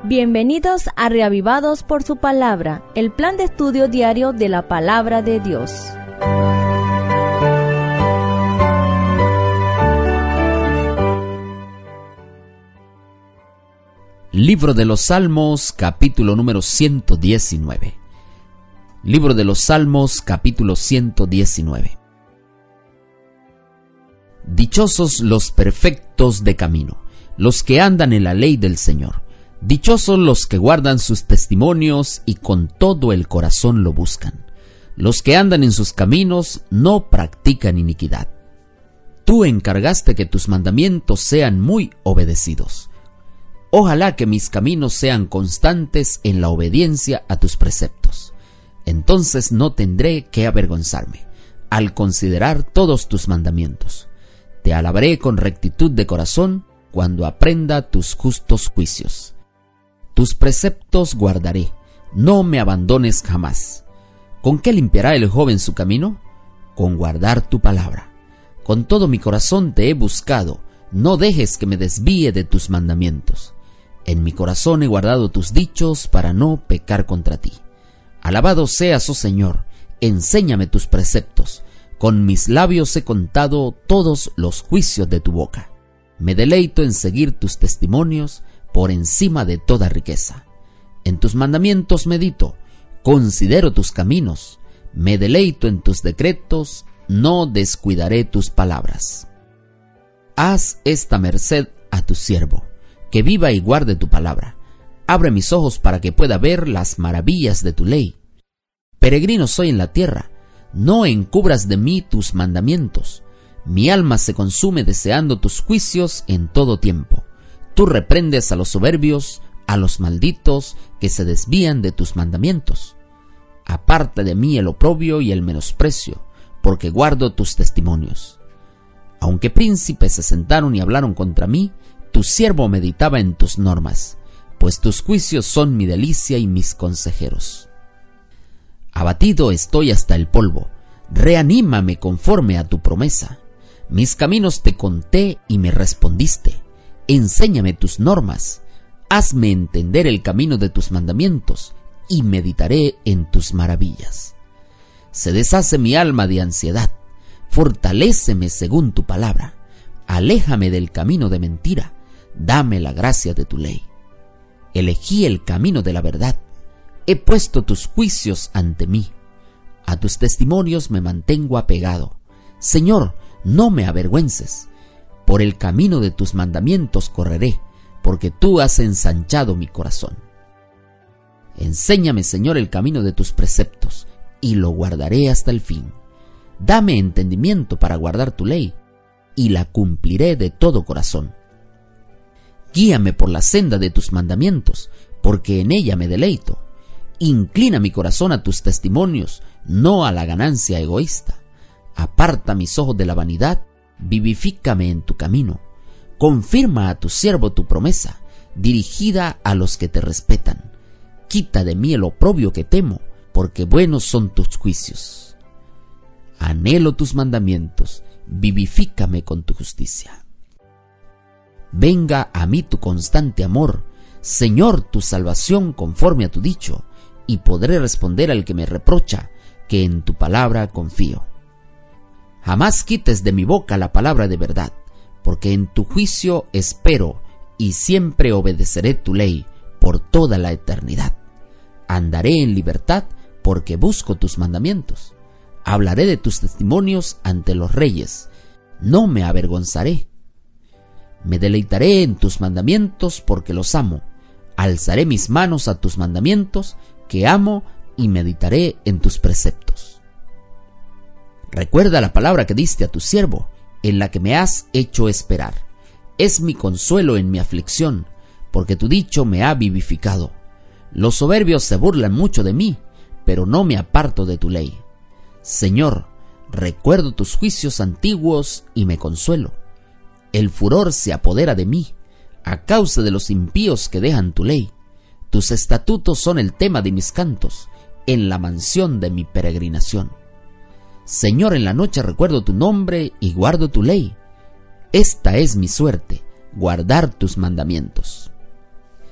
Bienvenidos a Reavivados por su Palabra, el plan de estudio diario de la Palabra de Dios. Libro de los Salmos, capítulo número 119. Libro de los Salmos, capítulo 119. Dichosos los perfectos de camino, los que andan en la ley del Señor. Dichosos los que guardan sus testimonios y con todo el corazón lo buscan. Los que andan en sus caminos no practican iniquidad. Tú encargaste que tus mandamientos sean muy obedecidos. Ojalá que mis caminos sean constantes en la obediencia a tus preceptos. Entonces no tendré que avergonzarme al considerar todos tus mandamientos. Te alabaré con rectitud de corazón cuando aprenda tus justos juicios. Tus preceptos guardaré, no me abandones jamás. ¿Con qué limpiará el joven su camino? Con guardar tu palabra. Con todo mi corazón te he buscado, no dejes que me desvíe de tus mandamientos. En mi corazón he guardado tus dichos para no pecar contra ti. Alabado seas, oh Señor, enséñame tus preceptos. Con mis labios he contado todos los juicios de tu boca. Me deleito en seguir tus testimonios por encima de toda riqueza. En tus mandamientos medito, considero tus caminos, me deleito en tus decretos, no descuidaré tus palabras. Haz esta merced a tu siervo, que viva y guarde tu palabra. Abre mis ojos para que pueda ver las maravillas de tu ley. Peregrino soy en la tierra, no encubras de mí tus mandamientos. Mi alma se consume deseando tus juicios en todo tiempo. Tú reprendes a los soberbios, a los malditos que se desvían de tus mandamientos. Aparta de mí el oprobio y el menosprecio, porque guardo tus testimonios. Aunque príncipes se sentaron y hablaron contra mí, tu siervo meditaba en tus normas, pues tus juicios son mi delicia y mis consejeros. Abatido estoy hasta el polvo, reanímame conforme a tu promesa. Mis caminos te conté y me respondiste. Enséñame tus normas, hazme entender el camino de tus mandamientos, y meditaré en tus maravillas. Se deshace mi alma de ansiedad, fortaléceme según tu palabra, aléjame del camino de mentira, dame la gracia de tu ley. Elegí el camino de la verdad, he puesto tus juicios ante mí, a tus testimonios me mantengo apegado. Señor, no me avergüences. Por el camino de tus mandamientos correré, porque tú has ensanchado mi corazón. Enséñame, Señor, el camino de tus preceptos, y lo guardaré hasta el fin. Dame entendimiento para guardar tu ley, y la cumpliré de todo corazón. Guíame por la senda de tus mandamientos, porque en ella me deleito. Inclina mi corazón a tus testimonios, no a la ganancia egoísta. Aparta mis ojos de la vanidad, vivifícame en tu camino. Confirma a tu siervo tu promesa, dirigida a los que te respetan. Quita de mí el oprobio que temo, porque buenos son tus juicios. Anhelo tus mandamientos, vivifícame con tu justicia. Venga a mí tu constante amor, Señor, tu salvación conforme a tu dicho, y podré responder al que me reprocha, que en tu palabra confío. Jamás quites de mi boca la palabra de verdad, porque en tu juicio espero y siempre obedeceré tu ley por toda la eternidad. Andaré en libertad porque busco tus mandamientos. Hablaré de tus testimonios ante los reyes, no me avergonzaré. Me deleitaré en tus mandamientos porque los amo. Alzaré mis manos a tus mandamientos que amo y meditaré en tus preceptos. Recuerda la palabra que diste a tu siervo, en la que me has hecho esperar. Es mi consuelo en mi aflicción, porque tu dicho me ha vivificado. Los soberbios se burlan mucho de mí, pero no me aparto de tu ley. Señor, recuerdo tus juicios antiguos y me consuelo. El furor se apodera de mí, a causa de los impíos que dejan tu ley. Tus estatutos son el tema de mis cantos, en la mansión de mi peregrinación. Señor, en la noche recuerdo tu nombre y guardo tu ley. Esta es mi suerte, guardar tus mandamientos.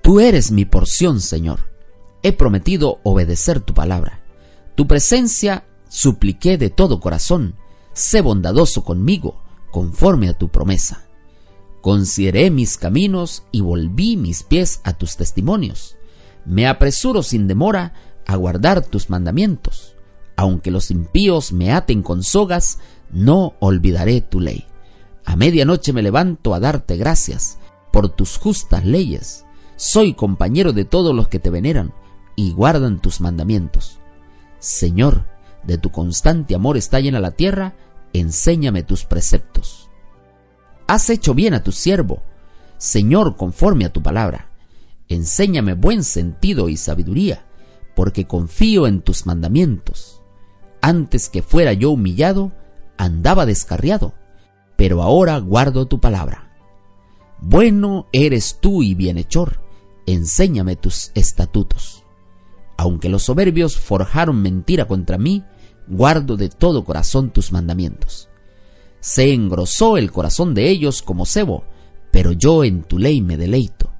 Tú eres mi porción, Señor. He prometido obedecer tu palabra. Tu presencia supliqué de todo corazón. Sé bondadoso conmigo, conforme a tu promesa. Consideré mis caminos y volví mis pies a tus testimonios. Me apresuro sin demora a guardar tus mandamientos. Aunque los impíos me aten con sogas, no olvidaré tu ley. A medianoche me levanto a darte gracias por tus justas leyes. Soy compañero de todos los que te veneran y guardan tus mandamientos. Señor, de tu constante amor está llena la tierra, enséñame tus preceptos. Has hecho bien a tu siervo, Señor, conforme a tu palabra. Enséñame buen sentido y sabiduría, porque confío en tus mandamientos. Antes que fuera yo humillado, andaba descarriado, pero ahora guardo tu palabra. Bueno eres tú y bienhechor, enséñame tus estatutos. Aunque los soberbios forjaron mentira contra mí, guardo de todo corazón tus mandamientos. Se engrosó el corazón de ellos como sebo, pero yo en tu ley me deleito.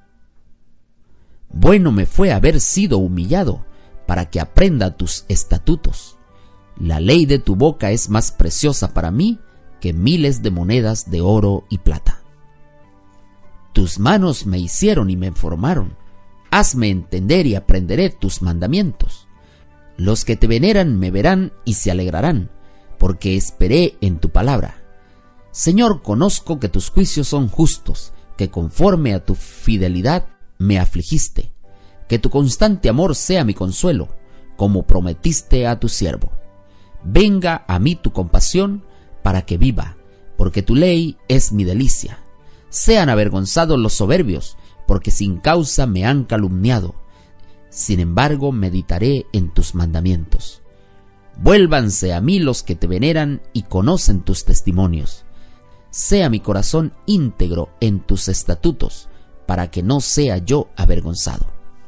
Bueno me fue haber sido humillado, para que aprenda tus estatutos. La ley de tu boca es más preciosa para mí que miles de monedas de oro y plata. Tus manos me hicieron y me formaron. Hazme entender y aprenderé tus mandamientos. Los que te veneran me verán y se alegrarán, porque esperé en tu palabra. Señor, conozco que tus juicios son justos, que conforme a tu fidelidad me afligiste. Que tu constante amor sea mi consuelo, como prometiste a tu siervo. Venga a mí tu compasión, para que viva, porque tu ley es mi delicia. Sean avergonzados los soberbios, porque sin causa me han calumniado. Sin embargo, meditaré en tus mandamientos. Vuélvanse a mí los que te veneran y conocen tus testimonios. Sea mi corazón íntegro en tus estatutos, para que no sea yo avergonzado.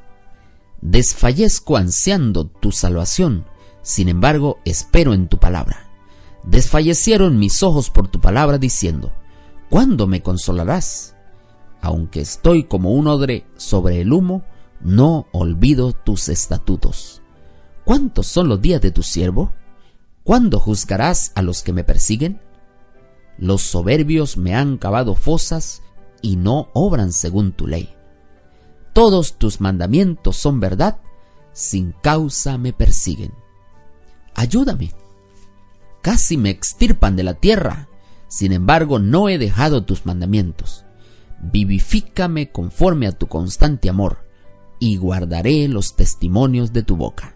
Desfallezco ansiando tu salvación, sin embargo, espero en tu palabra. Desfallecieron mis ojos por tu palabra, diciendo: ¿cuándo me consolarás? Aunque estoy como un odre sobre el humo, no olvido tus estatutos. ¿Cuántos son los días de tu siervo? ¿Cuándo juzgarás a los que me persiguen? Los soberbios me han cavado fosas y no obran según tu ley. Todos tus mandamientos son verdad, sin causa me persiguen. Ayúdame. Casi me extirpan de la tierra, sin embargo no he dejado tus mandamientos. Vivifícame conforme a tu constante amor, y guardaré los testimonios de tu boca.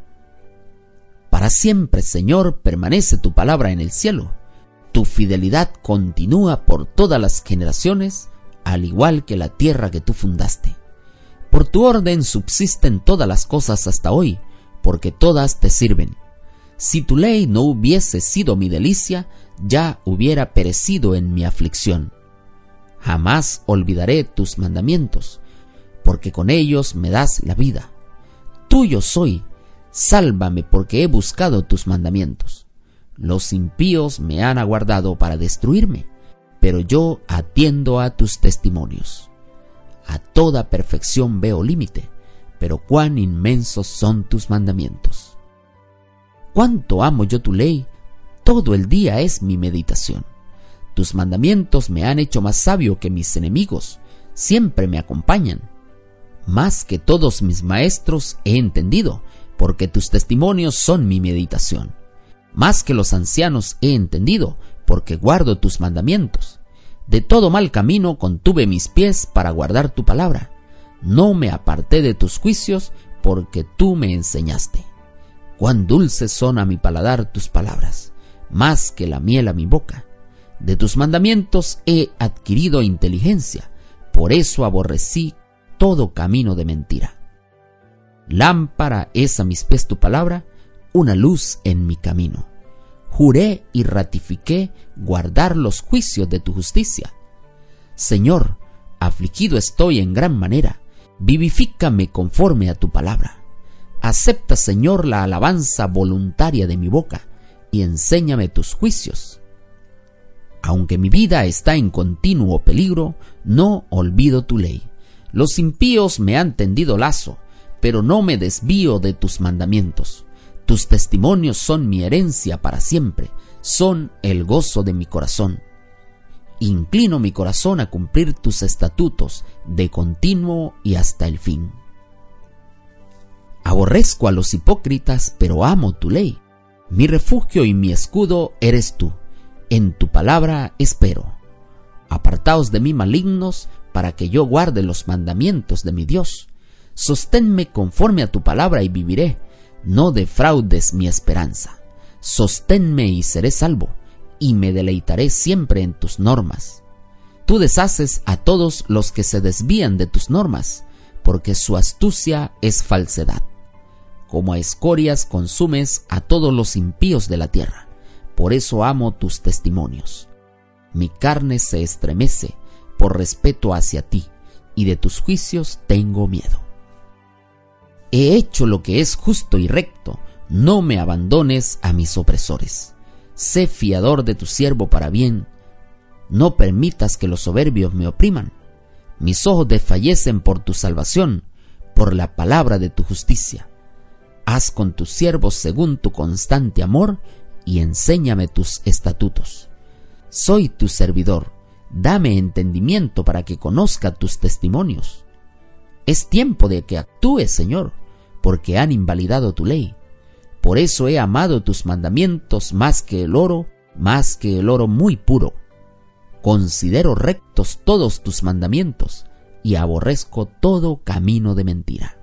Para siempre, Señor, permanece tu palabra en el cielo. Tu fidelidad continúa por todas las generaciones, al igual que la tierra que tú fundaste. Por tu orden subsisten todas las cosas hasta hoy, porque todas te sirven. Si tu ley no hubiese sido mi delicia, ya hubiera perecido en mi aflicción. Jamás olvidaré tus mandamientos, porque con ellos me das la vida. Tuyo soy, sálvame porque he buscado tus mandamientos. Los impíos me han aguardado para destruirme, pero yo atiendo a tus testimonios. A toda perfección veo límite, pero cuán inmensos son tus mandamientos. Cuánto amo yo tu ley, todo el día es mi meditación. Tus mandamientos me han hecho más sabio que mis enemigos, siempre me acompañan. Más que todos mis maestros he entendido, porque tus testimonios son mi meditación. Más que los ancianos he entendido, porque guardo tus mandamientos. De todo mal camino contuve mis pies para guardar tu palabra. No me aparté de tus juicios, porque tú me enseñaste. Cuán dulces son a mi paladar tus palabras, más que la miel a mi boca. De tus mandamientos he adquirido inteligencia, por eso aborrecí todo camino de mentira. Lámpara es a mis pies tu palabra, una luz en mi camino. Juré y ratifiqué guardar los juicios de tu justicia. Señor, afligido estoy en gran manera, vivifícame conforme a tu palabra. Acepta, Señor, la alabanza voluntaria de mi boca, y enséñame tus juicios. Aunque mi vida está en continuo peligro, no olvido tu ley. Los impíos me han tendido lazo, pero no me desvío de tus mandamientos. Tus testimonios son mi herencia para siempre, son el gozo de mi corazón. Inclino mi corazón a cumplir tus estatutos de continuo y hasta el fin. Aborrezco a los hipócritas, pero amo tu ley. Mi refugio y mi escudo eres tú. En tu palabra espero. Apartaos de mí, malignos, para que yo guarde los mandamientos de mi Dios. Sosténme conforme a tu palabra y viviré. No defraudes mi esperanza. Sosténme y seré salvo, y me deleitaré siempre en tus normas. Tú deshaces a todos los que se desvían de tus normas, porque su astucia es falsedad. Como a escorias consumes a todos los impíos de la tierra. Por eso amo tus testimonios. Mi carne se estremece por respeto hacia ti, y de tus juicios tengo miedo. He hecho lo que es justo y recto, no me abandones a mis opresores. Sé fiador de tu siervo para bien, no permitas que los soberbios me opriman. Mis ojos desfallecen por tu salvación, por la palabra de tu justicia. Haz con tus siervos según tu constante amor, y enséñame tus estatutos. Soy tu servidor, dame entendimiento para que conozca tus testimonios. Es tiempo de que actúes, Señor, porque han invalidado tu ley. Por eso he amado tus mandamientos más que el oro muy puro. Considero rectos todos tus mandamientos, y aborrezco todo camino de mentira.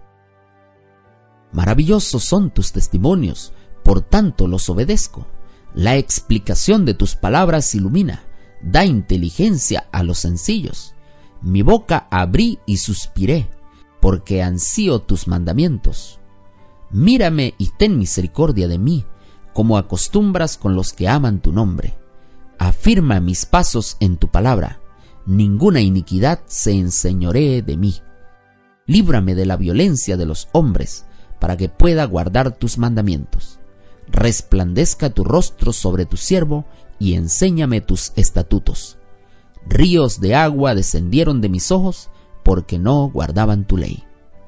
Maravillosos son tus testimonios, por tanto los obedezco. La explicación de tus palabras ilumina, da inteligencia a los sencillos. Mi boca abrí y suspiré, porque ansío tus mandamientos. Mírame y ten misericordia de mí, como acostumbras con los que aman tu nombre. Afirma mis pasos en tu palabra, ninguna iniquidad se enseñoree de mí. Líbrame de la violencia de los hombres, para que pueda guardar tus mandamientos. Resplandezca tu rostro sobre tu siervo, y enséñame tus estatutos. Ríos de agua descendieron de mis ojos, porque no guardaban tu ley.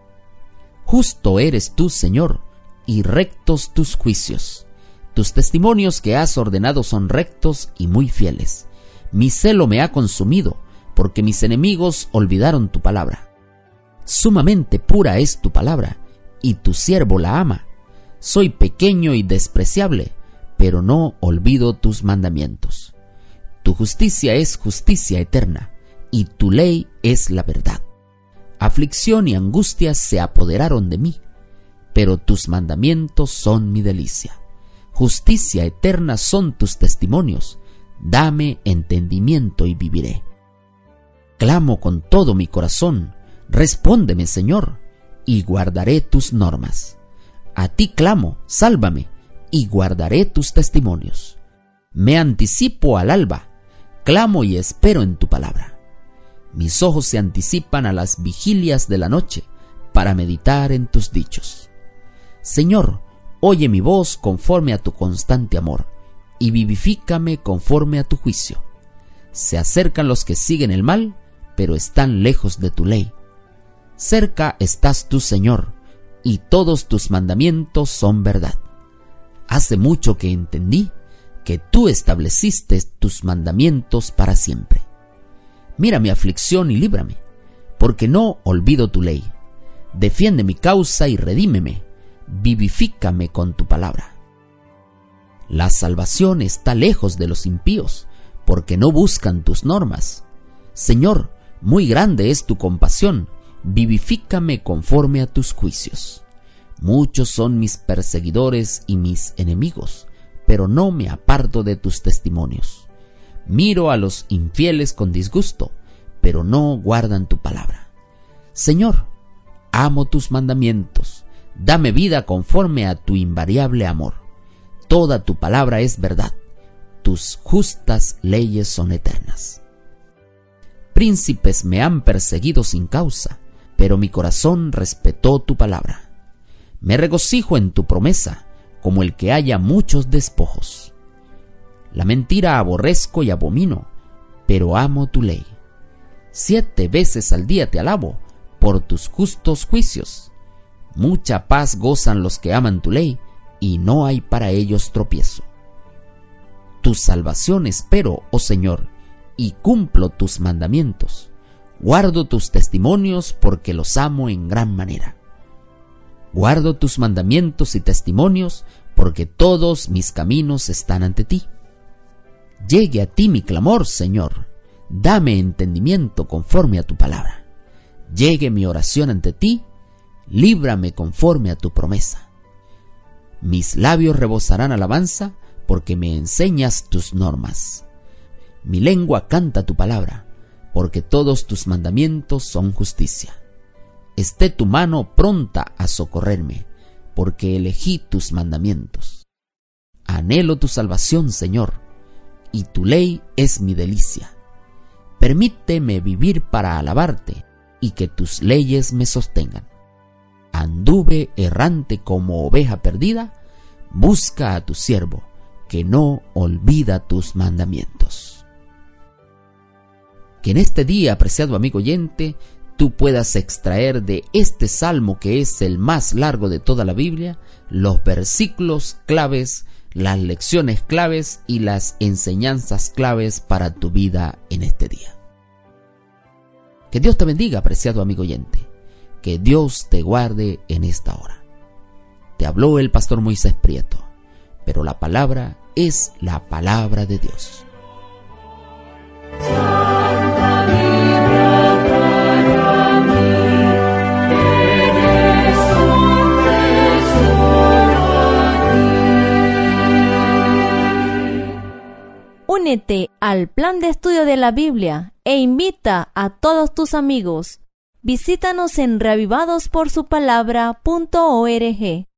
Justo eres tú, Señor, y rectos tus juicios. Tus testimonios que has ordenado son rectos y muy fieles. Mi celo me ha consumido, porque mis enemigos olvidaron tu palabra. Sumamente pura es tu palabra, y tu siervo la ama. Soy pequeño y despreciable, pero no olvido tus mandamientos. Tu justicia es justicia eterna, y tu ley es la verdad. Aflicción y angustia se apoderaron de mí, pero tus mandamientos son mi delicia. Justicia eterna son tus testimonios, dame entendimiento y viviré. Clamo con todo mi corazón, respóndeme, Señor, y guardaré tus normas. A ti clamo, sálvame, y guardaré tus testimonios. Me anticipo al alba, clamo y espero en tu palabra. Mis ojos se anticipan a las vigilias de la noche, para meditar en tus dichos. Señor, oye mi voz conforme a tu constante amor, y vivifícame conforme a tu juicio. Se acercan los que siguen el mal, pero están lejos de tu ley. Cerca estás tú, Señor, y todos tus mandamientos son verdad. Hace mucho que entendí que tú estableciste tus mandamientos para siempre. Mira mi aflicción y líbrame, porque no olvido tu ley. Defiende mi causa y redímeme, vivifícame con tu palabra. La salvación está lejos de los impíos, porque no buscan tus normas. Señor, muy grande es tu compasión, vivifícame conforme a tus juicios. Muchos son mis perseguidores y mis enemigos, pero no me aparto de tus testimonios. Miro a los infieles con disgusto, pero no guardan tu palabra. Señor, amo tus mandamientos, dame vida conforme a tu invariable amor. Toda tu palabra es verdad, tus justas leyes son eternas. Príncipes me han perseguido sin causa, pero mi corazón respetó tu palabra. Me regocijo en tu promesa, como el que haya muchos despojos. La mentira aborrezco y abomino, pero amo tu ley. 7 veces al día te alabo, por tus justos juicios. Mucha paz gozan los que aman tu ley, y no hay para ellos tropiezo. Tu salvación espero, oh Señor, y cumplo tus mandamientos. Guardo tus testimonios porque los amo en gran manera. Guardo tus mandamientos y testimonios porque todos mis caminos están ante ti. Llegue a ti mi clamor, Señor. Dame entendimiento conforme a tu palabra. Llegue mi oración ante ti. Líbrame conforme a tu promesa. Mis labios rebosarán alabanza porque me enseñas tus normas. Mi lengua canta tu palabra porque todos tus mandamientos son justicia. Esté tu mano pronta a socorrerme porque elegí tus mandamientos. Anhelo tu salvación, Señor, y tu ley es mi delicia. Permíteme vivir para alabarte y que tus leyes me sostengan. Anduve errante como oveja perdida, busca a tu siervo, que no olvida tus mandamientos. Que en este día, apreciado amigo oyente, tú puedas extraer de este salmo, que es el más largo de toda la Biblia, los versículos claves, las lecciones claves y las enseñanzas claves para tu vida en este día. Que Dios te bendiga, apreciado amigo oyente. Que Dios te guarde en esta hora. Te habló el pastor Moisés Prieto, pero la palabra es la palabra de Dios. Únete al plan de estudio de la Biblia e invita a todos tus amigos. Visítanos en reavivadosporsupalabra.org.